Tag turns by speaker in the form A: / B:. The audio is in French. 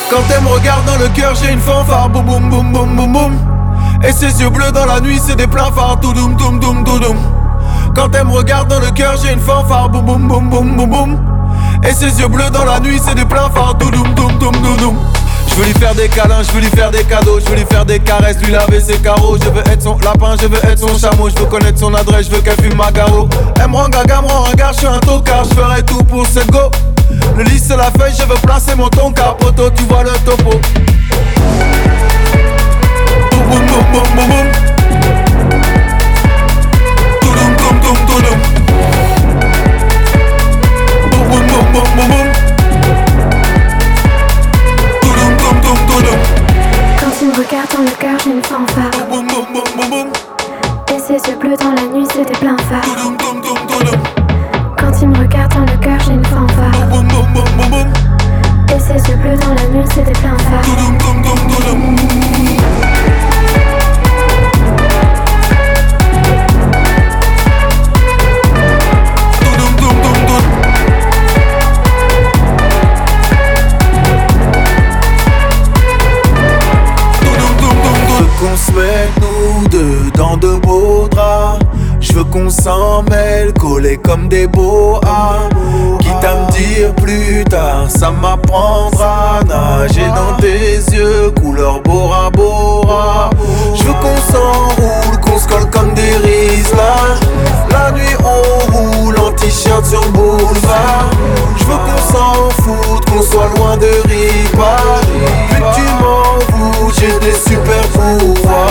A: Quand elle me regarde dans le cœur, j'ai une fanfare, boum boum boum boum boum boum. Et ses yeux bleus dans la nuit, c'est des pleins phares, tout doum doum doum doum doum. Quand elle me regarde dans le cœur, j'ai une fanfare, boum boum boum boum boum boum. Et ses yeux bleus dans la nuit, c'est des pleins phares, tout doum doum doum doum doum. Je veux lui faire des câlins, je veux lui faire des cadeaux, je veux lui faire des caresses, lui laver ses carreaux. Je veux être son lapin, je veux être son chameau, je veux connaître son adresse, je veux qu'elle fume ma garo. Elle me rend gaga, me rend ringard, je suis un tocard, je ferai tout pour cette go. Le lit c'est la feuille, je veux placer mon tonka, poto, tu vois le topo. Boum boum boum boum boum boum. Toudoum toum toum toudoum. Boum boum boum boum boum boum. Toudoum toum toum toudoum.
B: Quand il me regarde dans le cœur, j'ai une fanfare.
A: Boum boum boum boum boum.
B: Et ses yeux bleus dans la nuit, c'est des pleins phares.
A: Toudoum toum toum toudoum.
B: Quand il me regarde dans le cœur, j'ai une fanfare.
A: Boum boum boum boum boum.
B: Et ses yeux bleus dans la nuit, c'est des pleins phares.
A: Toudoum toum toum toudoum. Qu'on se mette nous deux dans de beaux draps. Je veux qu'on s'en mêle, collés comme des boas. Quitte à me dire plus tard, ça m'apprendra à nager dans tes yeux, couleur Bora Bora. Je veux qu'on s'enroule, qu'on se colle comme des Rizla. La nuit on roule en t-shirt sur le boulevard. Je veux qu'on s'en foute, qu'on soit loin de Ripa. Vu que tu m'en fous, j'ai des super pouvoirs.